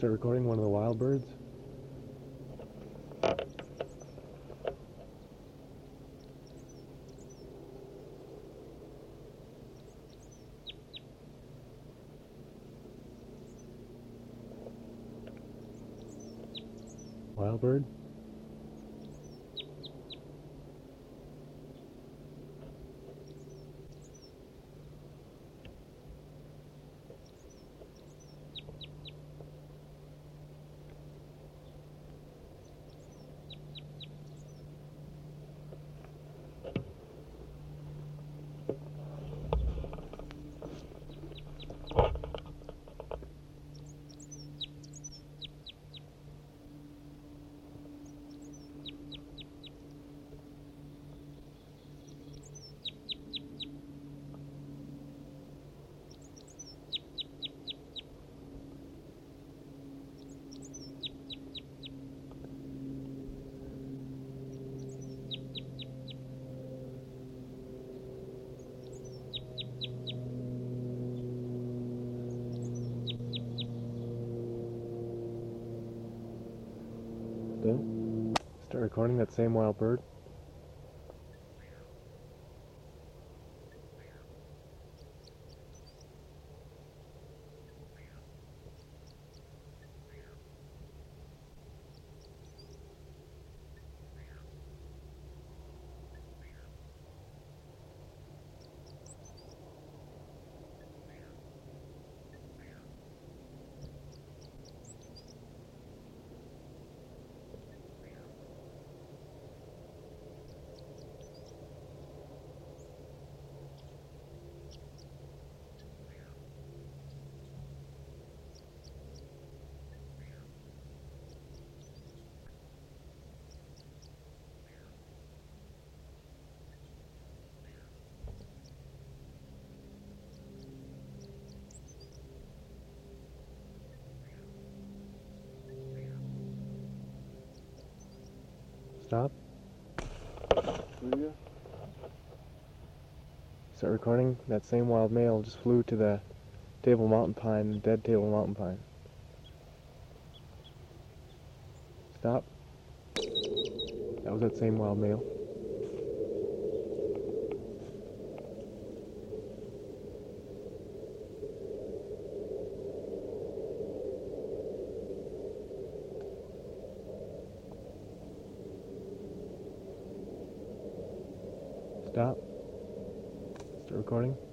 Start recording one of the wild birds. Wild bird. Start recording that same wild bird. Stop. Start recording that same wild male just flew to the table mountain pine, dead table mountain pine. Stop. That was that same wild male. Stop. Start recording.